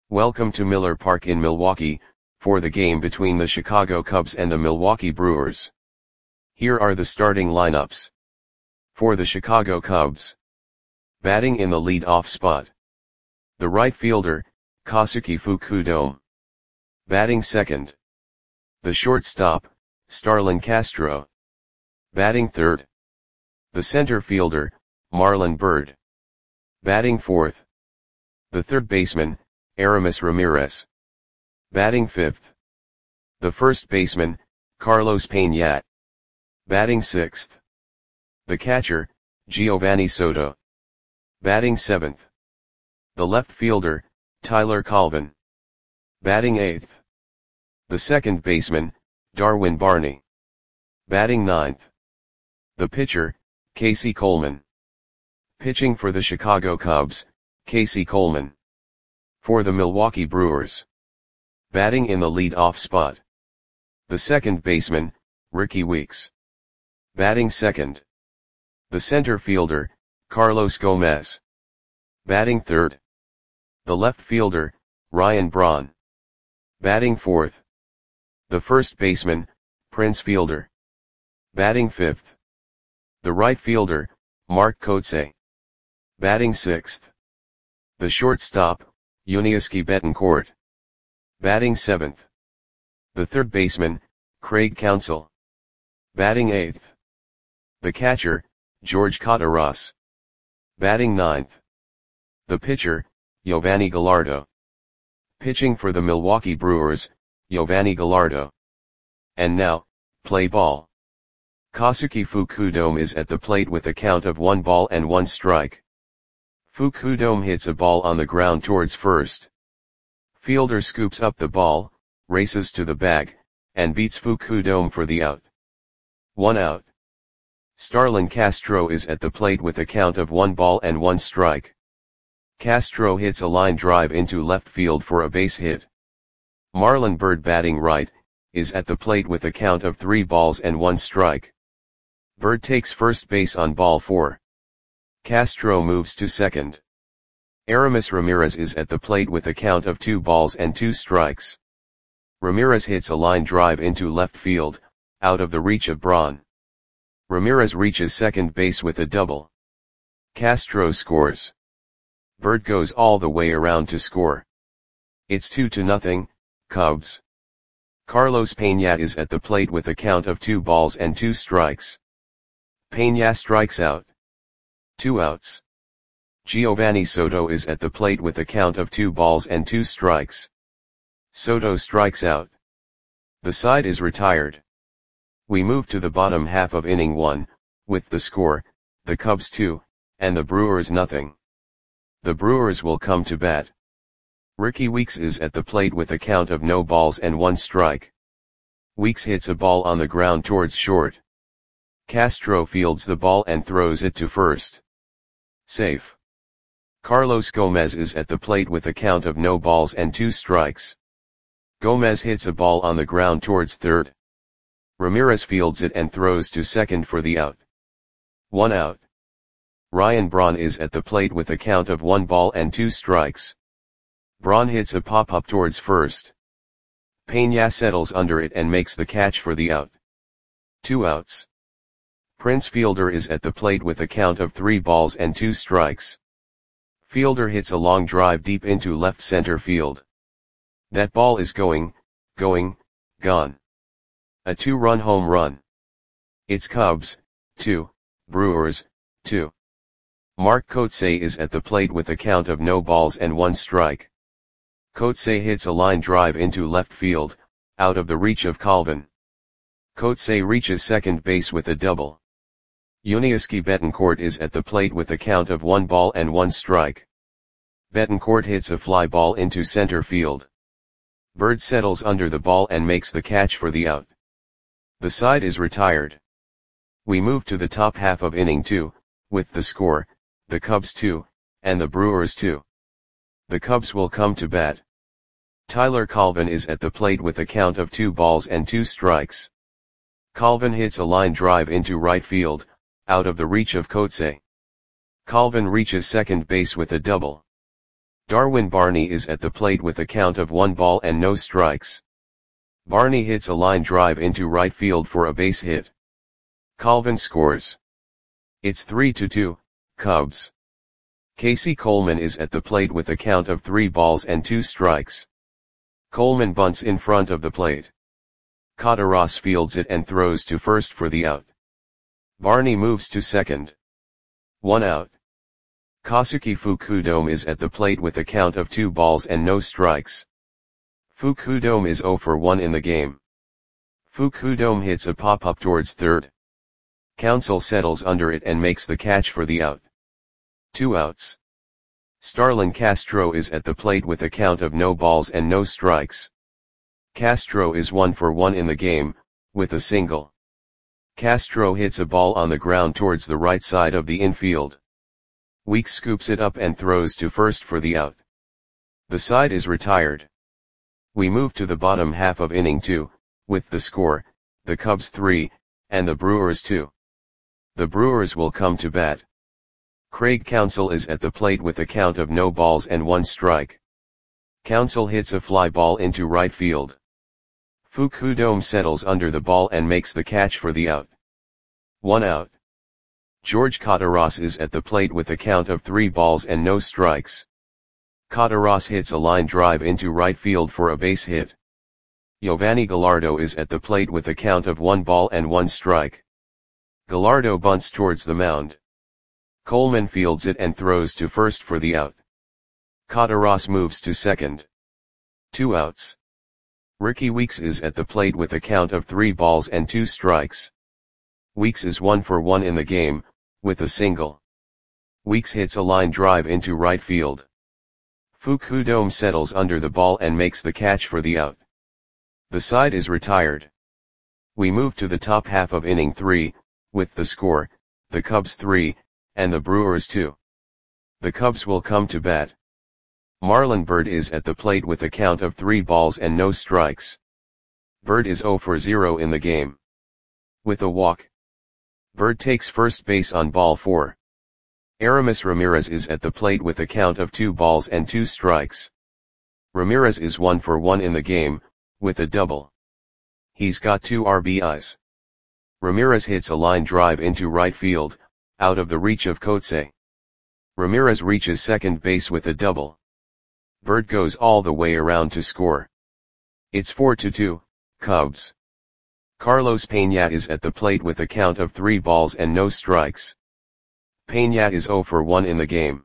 Welcome to Miller Park in Milwaukee, for the game between the Chicago Cubs and the Milwaukee Brewers. Here are the starting lineups. For the Chicago Cubs. Batting in the lead-off spot. The right fielder, Kosuke Fukudome. Batting second. The shortstop, Starlin Castro. Batting third. The center fielder, Marlon Byrd. Batting fourth. The third baseman, Aramis Ramirez. Batting fifth. The first baseman, Carlos Peña. Batting sixth. The catcher, Giovanni Soto. Batting seventh. The left fielder, Tyler Colvin. Batting eighth. The second baseman, Darwin Barney. Batting ninth. The pitcher, Casey Coleman. Pitching for the Chicago Cubs, Casey Coleman. For the Milwaukee Brewers. Batting in the lead-off spot. The second baseman, Ricky Weeks. Batting second. The center fielder, Carlos Gomez. Batting third. The left fielder, Ryan Braun. Batting fourth. The first baseman, Prince Fielder. Batting fifth. The right fielder, Mark Kotsay. Batting sixth. The shortstop, Yuniesky Betancourt. Batting seventh. The third baseman, Craig Counsell. Batting eighth. The catcher, George Cotaras. Batting ninth. The pitcher, Giovanni Gallardo. Pitching for the Milwaukee Brewers, Giovanni Gallardo. And now, play ball. Kosuke Fukudome is at the plate with a count of 1-1 strike. Fukudome hits a ball on the ground towards first. Fielder scoops up the ball, races to the bag, and beats Fukudome for the out. 1 out. Starlin Castro is at the plate with a count of 1-1 strike. Castro hits a line drive into left field for a base hit. Marlon Byrd, batting right, is at the plate with a count of 3-1 strike. Byrd takes first base on ball 4. Castro moves to second. Aramis Ramirez is at the plate with a count of 2-2 strikes. Ramirez hits a line drive into left field, out of the reach of Braun. Ramirez reaches second base with a double. Castro scores. Byrd goes all the way around to score. It's 2-0, Cubs. Carlos Peña is at the plate with a count of 2-2 strikes. Peña strikes out. 2 outs. Giovanni Soto is at the plate with a count of 2-2 strikes. Soto strikes out. The side is retired. We move to the bottom half of inning 1, with the score, the Cubs 2, and the Brewers 0. The Brewers will come to bat. Ricky Weeks is at the plate with a count of 0-1 strike. Weeks hits a ball on the ground towards short. Castro fields the ball and throws it to first. Safe. Carlos Gomez is at the plate with a count of 0-2 strikes. Gomez hits a ball on the ground towards third. Ramirez fields it and throws to second for the out. 1 out. Ryan Braun is at the plate with a count of 1-2 strikes. Braun hits a pop-up towards first. Peña settles under it and makes the catch for the out. 2 outs. Prince Fielder is at the plate with a count of 3-2 strikes. Fielder hits a long drive deep into left center field. That ball is gone. A 2-run home run. It's Cubs 2, Brewers 2. Mark Kotsay is at the plate with a count of 0-1 strike. Kotsay hits a line drive into left field, out of the reach of Colvin. Kotsay reaches second base with a double. Yuniesky Betancourt is at the plate with a count of 1-1 strike. Betancourt hits a fly ball into center field. Byrd settles under the ball and makes the catch for the out. The side is retired. We move to the top half of inning 2, with the score, the Cubs 2, and the Brewers 2. The Cubs will come to bat. Tyler Colvin is at the plate with a count of 2-2 strikes. Colvin hits a line drive into right field, out of the reach of Kotsay. Colvin reaches second base with a double. Darwin Barney is at the plate with a count of 1 ball and no strikes. Barney hits a line drive into right field for a base hit. Colvin scores. It's 3-2, Cubs. Casey Coleman is at the plate with a count of 3 balls and 2 strikes. Coleman bunts in front of the plate. Cotaros fields it and throws to first for the out. Barney moves to second. 1 out. Kazuki Fukudome is at the plate with a count of 2 balls and no strikes. Fukudome is 0 for 1 in the game. Fukudome hits a pop-up towards third. Counsell settles under it and makes the catch for the out. 2 outs. Starlin Castro is at the plate with a count of no balls and no strikes. Castro is 1 for 1 in the game, with a single. Castro hits a ball on the ground towards the right side of the infield. Weeks scoops it up and throws to first for the out. The side is retired. We move to the bottom half of inning 2, with the score, the Cubs 3, and the Brewers 2. The Brewers will come to bat. Craig Counsell is at the plate with a count of no balls and 1 strike. Counsell hits a fly ball into right field. Fukudome settles under the ball and makes the catch for the out. 1 out. George Cotaros is at the plate with a count of 3 balls and no strikes. Cotaros hits a line drive into right field for a base hit. Giovanni Gallardo is at the plate with a count of 1 ball and 1 strike. Gallardo bunts towards the mound. Coleman fields it and throws to first for the out. Cotaros moves to second. 2 outs. Ricky Weeks is at the plate with a count of 3 balls and 2 strikes. Weeks is 1 for 1 in the game, with a single. Weeks hits a line drive into right field. Fukudome settles under the ball and makes the catch for the out. The side is retired. We move to the top half of inning 3, with the score, the Cubs 3, and the Brewers 2. The Cubs will come to bat. Marlon Byrd is at the plate with a count of 3 balls and no strikes. Byrd is 0 for 0 in the game. With a walk. Byrd takes first base on ball 4. Aramis Ramirez is at the plate with a count of 2 balls and 2 strikes. Ramirez is 1 for 1 in the game, with a double. He's got 2 RBIs. Ramirez hits a line drive into right field, out of the reach of Coetzee. Ramirez reaches second base with a double. Byrd goes all the way around to score. It's 4-2, Cubs. Carlos Peña is at the plate with a count of 3 balls and no strikes. Peña is 0 for 1 in the game.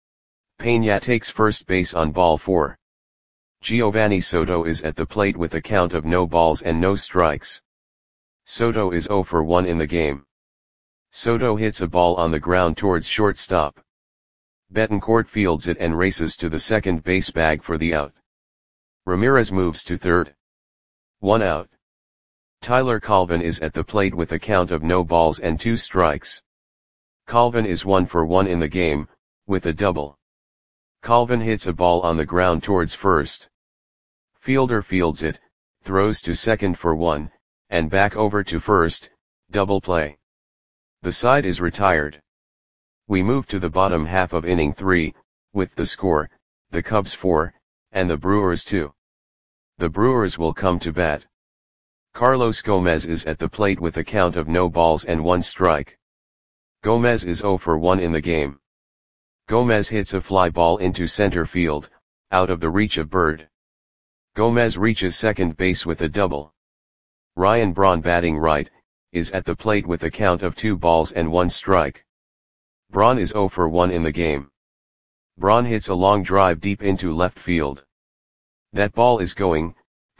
Peña takes first base on ball 4. Giovanni Soto is at the plate with a count of no balls and no strikes. Soto is 0 for 1 in the game. Soto hits a ball on the ground towards shortstop. Betancourt fields it and races to the second base bag for the out. Ramirez moves to third. 1 out. Tyler Colvin is at the plate with a count of no balls and 2 strikes. Colvin is 1 for 1 in the game, with a double. Colvin hits a ball on the ground towards first. Fielder fields it, throws to second for 1, and back over to first, double play. The side is retired. We move to the bottom half of inning 3, with the score, the Cubs 4, and the Brewers 2. The Brewers will come to bat. Carlos Gomez is at the plate with a count of no balls and 1 strike. Gomez is 0 for 1 in the game. Gomez hits a fly ball into center field, out of the reach of Byrd. Gomez reaches second base with a double. Ryan Braun, batting right, is at the plate with a count of 2 balls and 1 strike. Braun is 0 for 1 in the game. Braun hits a long drive deep into left field. That ball is gone.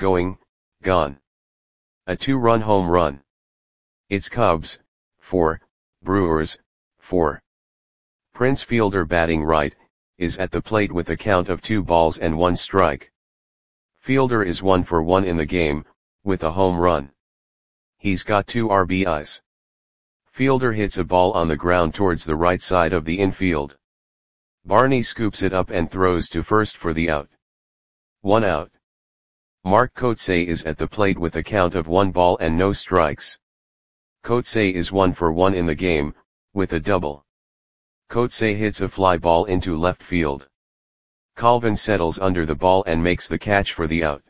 A 2-run home run. It's Cubs 4, Brewers 4. Prince Fielder, batting right, is at the plate with a count of 2 balls and 1 strike. Fielder is 1 for 1 in the game, with a home run. He's got 2 RBIs. Fielder hits a ball on the ground towards the right side of the infield. Barney scoops it up and throws to first for the out. 1 out. Mark Coetzee is at the plate with a count of 1 ball and no strikes. Coetzee is 1 for 1 in the game, with a double. Coetzee hits a fly ball into left field. Colvin settles under the ball and makes the catch for the out.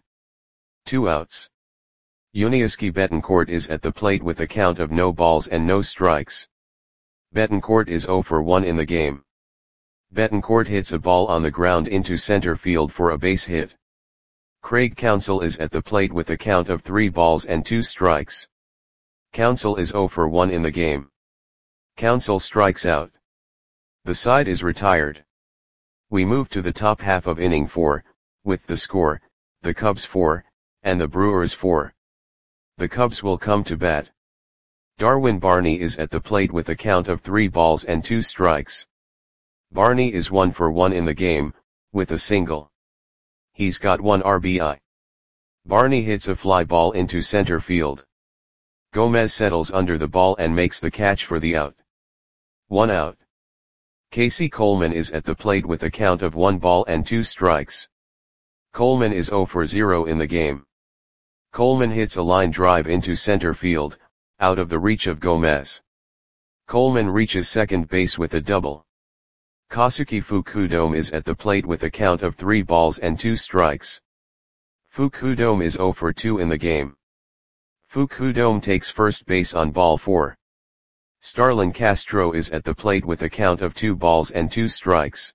2 outs. Yuniesky Betancourt is at the plate with a count of no balls and no strikes. Betancourt is 0 for 1 in the game. Betancourt hits a ball on the ground into center field for a base hit. Craig Counsell is at the plate with a count of 3 balls and 2 strikes. Counsell is 0 for 1 in the game. Counsell strikes out. The side is retired. We move to the top half of inning 4, with the score, the Cubs 4, and the Brewers 4. The Cubs will come to bat. Darwin Barney is at the plate with a count of 3 balls and 2 strikes. Barney is 1 for 1 in the game, with a single. He's got 1 RBI. Barney hits a fly ball into center field. Gomez settles under the ball and makes the catch for the out. 1 out. Casey Coleman is at the plate with a count of 1 ball and 2 strikes. Coleman is 0 for 0 in the game. Coleman hits a line drive into center field, out of the reach of Gomez. Coleman reaches second base with a double. Kosuke Fukudome is at the plate with a count of 3 balls and 2 strikes. Fukudome is 0 for 2 in the game. Fukudome takes first base on ball 4. Starlin Castro is at the plate with a count of 2 balls and 2 strikes.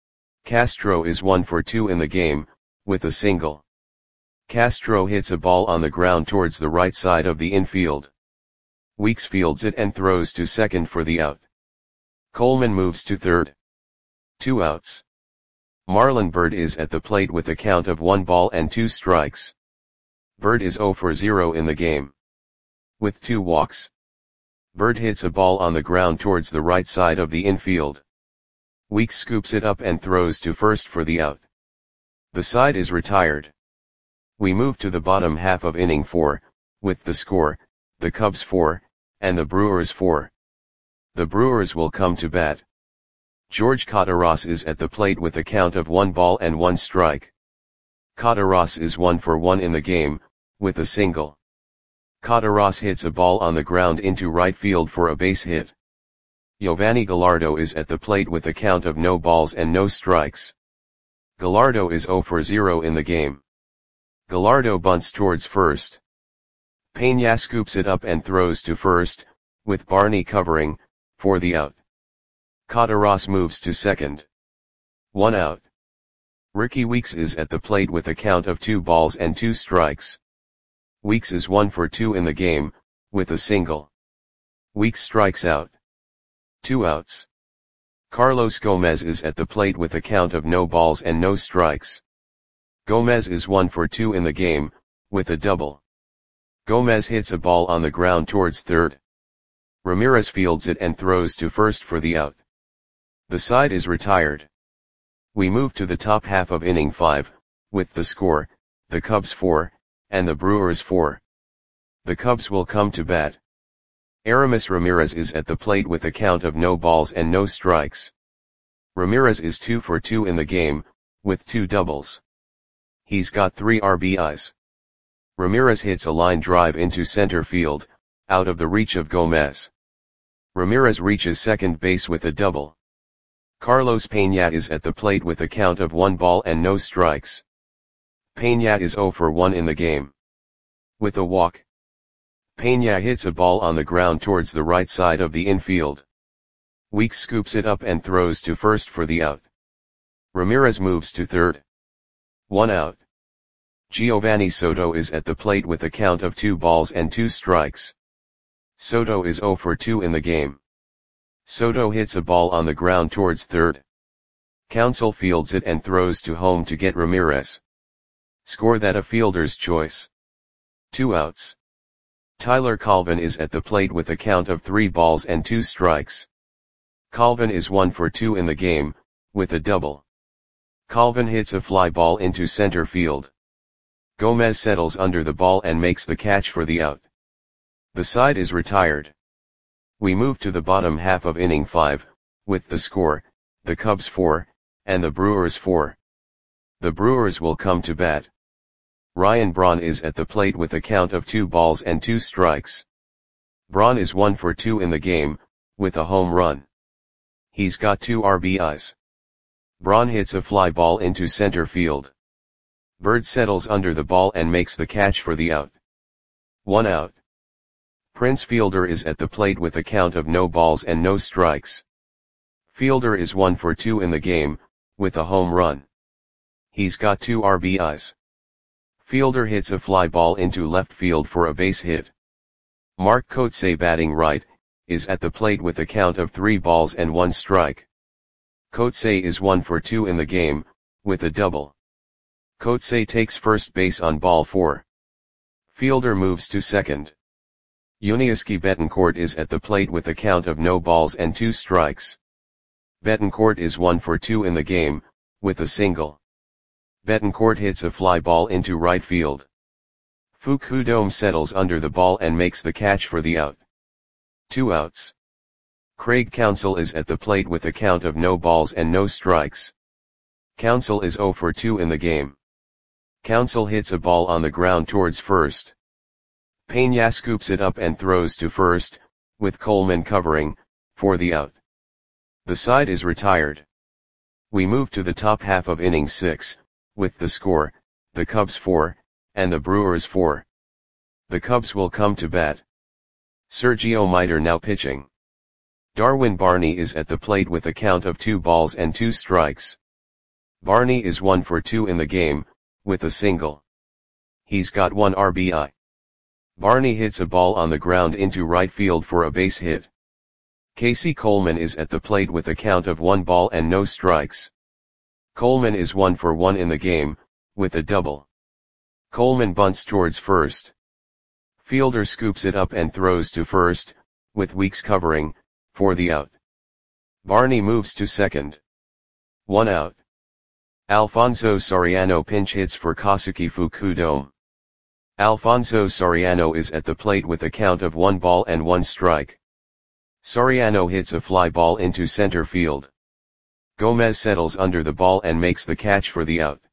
Castro is 1 for 2 in the game, with a single. Castro hits a ball on the ground towards the right side of the infield. Weeks fields it and throws to second for the out. Coleman moves to third. 2 outs. Marlon Byrd is at the plate with a count of 1 ball and 2 strikes. Byrd is 0 for 0 in the game. With 2 walks. Byrd hits a ball on the ground towards the right side of the infield. Weeks scoops it up and throws to first for the out. The side is retired. We move to the bottom half of inning 4, with the score, the Cubs 4, and the Brewers 4. The Brewers will come to bat. George Kottaras is at the plate with a count of 1 ball and 1 strike. Kottaras is 1 for 1 in the game, with a single. Kottaras hits a ball on the ground into right field for a base hit. Giovanni Gallardo is at the plate with a count of no balls and no strikes. Gallardo is 0 for 0 in the game. Gallardo bunts towards first. Peña scoops it up and throws to first, with Barney covering, for the out. Kottaras moves to second. 1 out. Ricky Weeks is at the plate with a count of 2 balls and 2 strikes. Weeks is 1 for 2 in the game, with a single. Weeks strikes out. 2 outs. Carlos Gomez is at the plate with a count of no balls and no strikes. Gomez is 1 for 2 in the game, with a double. Gomez hits a ball on the ground towards third. Ramirez fields it and throws to first for the out. The side is retired. We move to the top half of inning 5, with the score, the Cubs 4, and the Brewers 4. The Cubs will come to bat. Aramis Ramirez is at the plate with a count of no balls and no strikes. Ramirez is 2 for 2 in the game, with 2 doubles. He's got 3 RBIs. Ramirez hits a line drive into center field, out of the reach of Gomez. Ramirez reaches second base with a double. Carlos Peña is at the plate with a count of 1 ball and no strikes. Peña is 0 for 1 in the game. With a walk. Peña hits a ball on the ground towards the right side of the infield. Weeks scoops it up and throws to first for the out. Ramirez moves to third. 1 out. Giovanni Soto is at the plate with a count of 2 balls and 2 strikes. Soto is 0 for 2 in the game. Soto hits a ball on the ground towards third. Counsell fields it and throws to home to get Ramirez. Score that a fielder's choice. 2 outs. Tyler Colvin is at the plate with a count of 3 balls and 2 strikes. Colvin is 1 for 2 in the game, with a double. Colvin hits a fly ball into center field. Gomez settles under the ball and makes the catch for the out. The side is retired. We move to the bottom half of inning 5, with the score, the Cubs 4, and the Brewers 4. The Brewers will come to bat. Ryan Braun is at the plate with a count of 2 balls and 2 strikes. Braun is 1 for 2 in the game, with a home run. He's got 2 RBIs. Braun hits a fly ball into center field. Bird settles under the ball and makes the catch for the out. 1 out. Prince Fielder is at the plate with a count of no balls and no strikes. Fielder is 1 for 2 in the game, with a home run. He's got 2 RBIs. Fielder hits a fly ball into left field for a base hit. Mark Kotsay, batting right, is at the plate with a count of 3 balls and 1 strike. Kotsay is 1 for 2 in the game, with a double. Kotsay takes first base on ball 4. Fielder moves to second. Yuniesky Betancourt is at the plate with a count of no balls and 2 strikes. Betancourt is 1 for 2 in the game, with a single. Betancourt hits a fly ball into right field. Fukudome settles under the ball and makes the catch for the out. 2 outs. Craig Counsell is at the plate with a count of no balls and no strikes. Counsell is 0 for 2 in the game. Counsell hits a ball on the ground towards first. Peña scoops it up and throws to first, with Coleman covering, for the out. The side is retired. We move to the top half of inning 6, with the score, the Cubs 4, and the Brewers 4. The Cubs will come to bat. Sergio Mitre now pitching. Darwin Barney is at the plate with a count of 2 balls and 2 strikes. Barney is 1 for 2 in the game, with a single. He's got 1 RBI. Barney hits a ball on the ground into right field for a base hit. Casey Coleman is at the plate with a count of 1 ball and no strikes. Coleman is 1 for 1 in the game, with a double. Coleman bunts towards first. Fielder scoops it up and throws to first, with Weeks covering, for the out. Barney moves to second. 1 out. Alfonso Soriano pinch hits for Kosuke Fukudome. Alfonso Soriano is at the plate with a count of 1 ball and 1 strike. Soriano hits a fly ball into center field. Gomez settles under the ball and makes the catch for the out.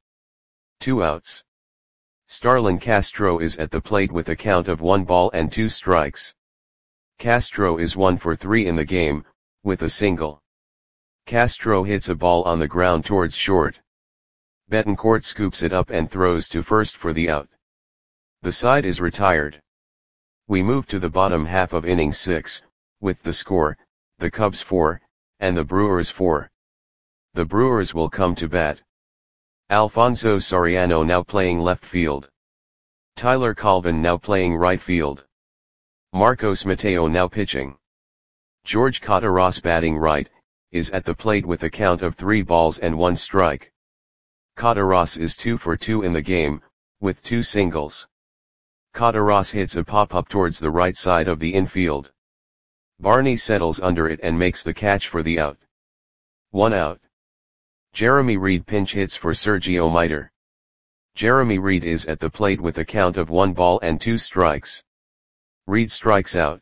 2 outs. Starlin Castro is at the plate with a count of 1 ball and 2 strikes. Castro is 1 for 3 in the game, with a single. Castro hits a ball on the ground towards short. Betancourt scoops it up and throws to first for the out. The side is retired. We move to the bottom half of inning 6, with the score, the Cubs 4, and the Brewers 4. The Brewers will come to bat. Alfonso Soriano now playing left field. Tyler Colvin now playing right field. Marcos Mateo now pitching. George Cotaros, batting right, is at the plate with a count of 3 balls and 1 strike. Cotaros is 2 for 2 in the game, with 2 singles. Cotaros hits a pop-up towards the right side of the infield. Barney settles under it and makes the catch for the out. 1 out. Jeremy Reed pinch hits for Sergio Mitre. Jeremy Reed is at the plate with a count of 1 ball and 2 strikes. Reed strikes out.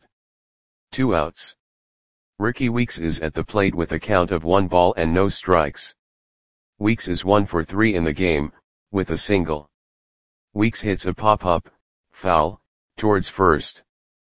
2 outs. Ricky Weeks is at the plate with a count of 1 ball and no strikes. Weeks is 1 for 3 in the game, with a single. Weeks hits a pop-up, foul, towards first.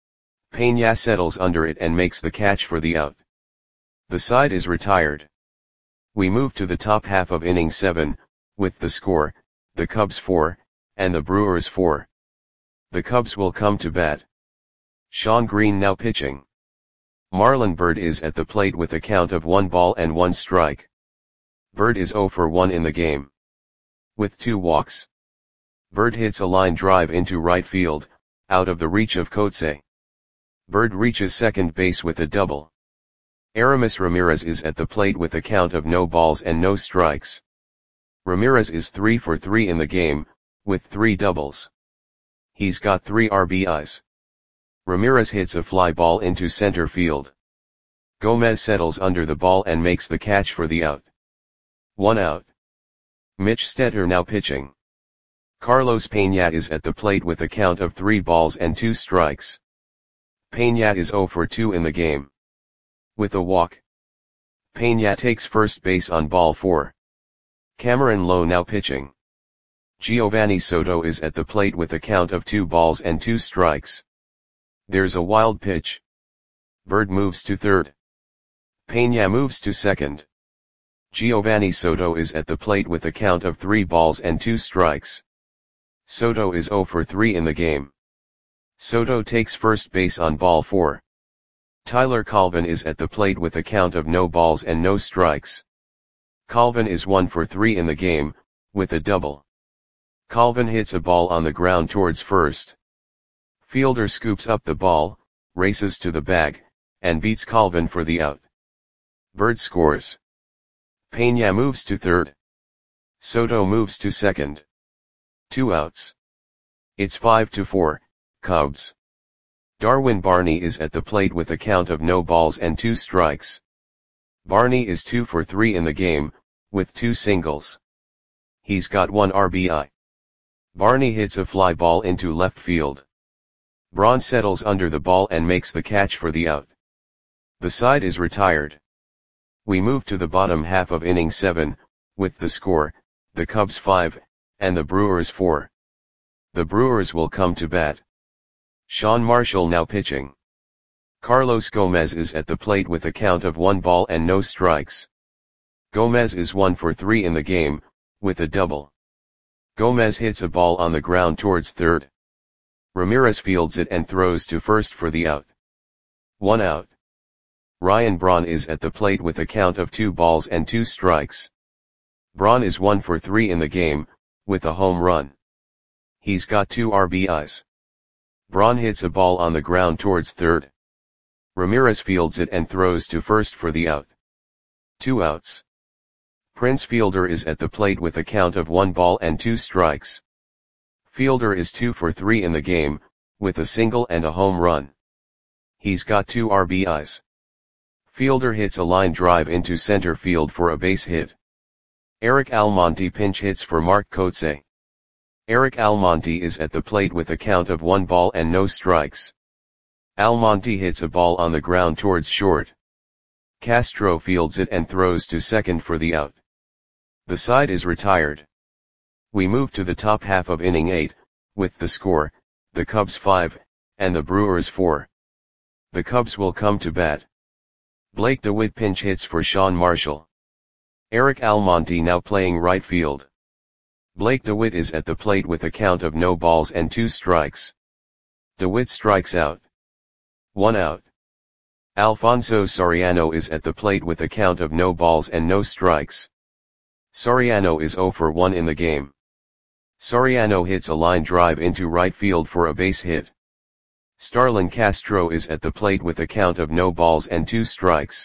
Peña settles under it and makes the catch for the out. The side is retired. We move to the top half of inning 7, with the score, the Cubs 4, and the Brewers 4. The Cubs will come to bat. Shawn Green now pitching. Marlon Byrd is at the plate with a count of 1 ball and 1 strike. Byrd is 0 for 1 in the game. With 2 walks. Byrd hits a line drive into right field, out of the reach of Kotsay. Byrd reaches second base with a double. Aramis Ramirez is at the plate with a count of no balls and no strikes. Ramirez is 3 for 3 in the game, with 3 doubles. He's got 3 RBIs. Ramirez hits a fly ball into center field. Gomez settles under the ball and makes the catch for the out. 1 out. Mitch Stetter now pitching. Carlos Peña is at the plate with a count of 3 balls and 2 strikes. Peña is 0 for 2 in the game. With a walk. Peña takes first base on ball 4. Cameron Lowe now pitching. Giovanni Soto is at the plate with a count of 2 balls and 2 strikes. There's a wild pitch. Byrd moves to third. Peña moves to second. Giovanni Soto is at the plate with a count of 3 balls and 2 strikes. Soto is 0 for 3 in the game. Soto takes first base on ball 4. Tyler Colvin is at the plate with a count of no balls and no strikes. Colvin is 1 for 3 in the game, with a double. Colvin hits a ball on the ground towards first. Fielder scoops up the ball, races to the bag, and beats Colvin for the out. Bird scores. Peña moves to third. Soto moves to second. 2 outs. It's 5-4, Cubs. Darwin Barney is at the plate with a count of no balls and 2 strikes. Barney is 2 for 3 in the game, with 2 singles. He's got 1 RBI. Barney hits a fly ball into left field. Braun settles under the ball and makes the catch for the out. The side is retired. We move to the bottom half of inning 7, with the score, the Cubs 5, and the Brewers 4. The Brewers will come to bat. Sean Marshall now pitching. Carlos Gomez is at the plate with a count of 1 ball and no strikes. Gomez is 1 for 3 in the game, with a double. Gomez hits a ball on the ground towards third. Ramirez fields it and throws to first for the out. 1 out. Ryan Braun is at the plate with a count of 2 balls and 2 strikes. Braun is 1 for 3 in the game, with a home run. He's got 2 RBIs. Braun hits a ball on the ground towards third. Ramirez fields it and throws to first for the out. 2 outs. Prince Fielder is at the plate with a count of 1 ball and 2 strikes. Fielder is 2 for 3 in the game, with a single and a home run. He's got 2 RBIs. Fielder hits a line drive into center field for a base hit. Eric Almonte pinch hits for Mark Kotsay. Eric Almonte is at the plate with a count of 1 ball and no strikes. Almonte hits a ball on the ground towards short. Castro fields it and throws to second for the out. The side is retired. We move to the top half of inning 8, with the score, the Cubs 5, and the Brewers 4. The Cubs will come to bat. Blake DeWitt pinch hits for Sean Marshall. Eric Almonte now playing right field. Blake DeWitt is at the plate with a count of no balls and 2 strikes. DeWitt strikes out. 1 out. Alfonso Soriano is at the plate with a count of no balls and no strikes. Soriano is 0 for 1 in the game. Soriano hits a line drive into right field for a base hit. Starlin Castro is at the plate with a count of no balls and 2 strikes.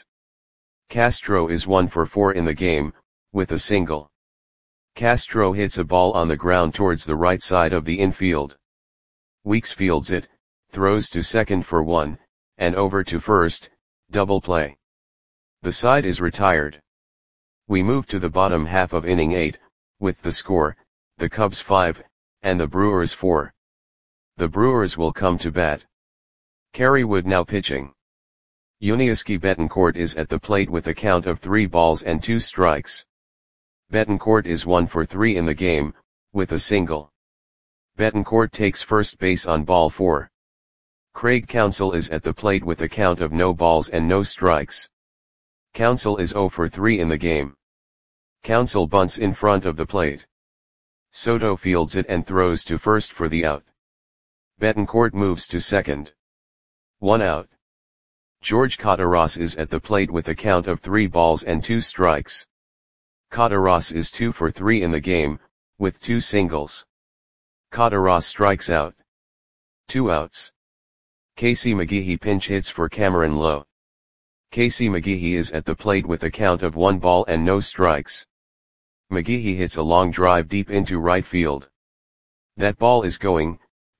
Castro is 1 for 4 in the game, with a single. Castro hits a ball on the ground towards the right side of the infield. Weeks fields it, throws to second for 1, and over to first, double play. The side is retired. We move to the bottom half of inning 8, with the score, the Cubs 5, and the Brewers 4. The Brewers will come to bat. Kerry Wood now pitching. Yuniesky Betancourt is at the plate with a count of 3 balls and 2 strikes. Betancourt is 1 for 3 in the game, with a single. Betancourt takes first base on ball 4. Craig Counsell is at the plate with a count of no balls and no strikes. Counsell is 0 for 3 in the game. Counsell bunts in front of the plate. Soto fields it and throws to first for the out. Betancourt moves to second. 1 out. George Cotaras is at the plate with a count of 3 balls and 2 strikes. Cotaras is 2 for 3 in the game, with 2 singles. Cotaras strikes out. 2 outs. Casey McGehee pinch hits for Cameron Lowe. Casey McGehee is at the plate with a count of 1 ball and no strikes. McGehee hits a long drive deep into right field. That ball is gone.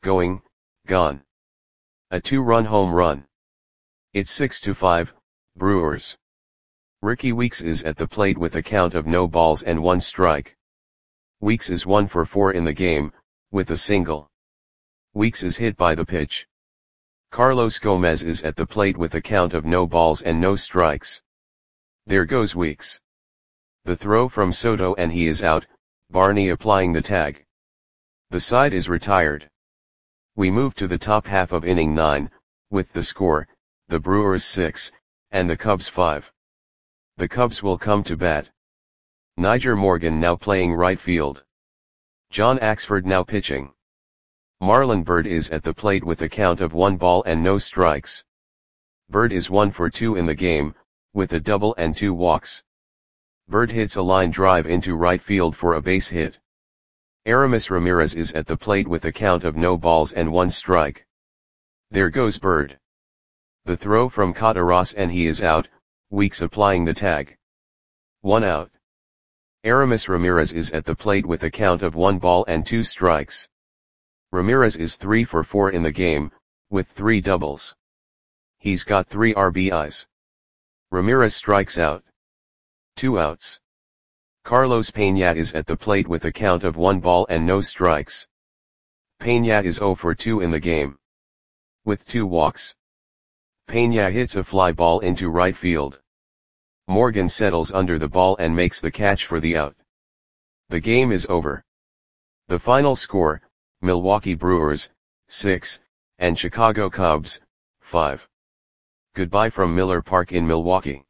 A 2-run home run. It's 6-5, Brewers. Ricky Weeks is at the plate with a count of no balls and 1 strike. Weeks is 1 for 4 in the game, with a single. Weeks is hit by the pitch. Carlos Gomez is at the plate with a count of no balls and no strikes. There goes Weeks. The throw from Soto and he is out, Barney applying the tag. The side is retired. We move to the top half of inning 9, with the score, the Brewers 6, and the Cubs 5. The Cubs will come to bat. Nyjer Morgan now playing right field. John Axford now pitching. Marlon Byrd is at the plate with a count of 1 ball and no strikes. Byrd is 1 for 2 in the game, with a double and 2 walks. Byrd hits a line drive into right field for a base hit. Aramis Ramirez is at the plate with a count of no balls and 1 strike. There goes Byrd. The throw from Cataras and he is out, Weeks applying the tag. 1 out. Aramis Ramirez is at the plate with a count of 1 ball and 2 strikes. Ramirez is 3 for 4 in the game, with 3 doubles. He's got 3 RBIs. Ramirez strikes out. 2 outs. Carlos Peña is at the plate with a count of 1 ball and no strikes. Peña is 0 for 2 in the game. With 2 walks. Peña hits a fly ball into right field. Morgan settles under the ball and makes the catch for the out. The game is over. The final score, Milwaukee Brewers, 6, and Chicago Cubs, 5. Goodbye from Miller Park in Milwaukee.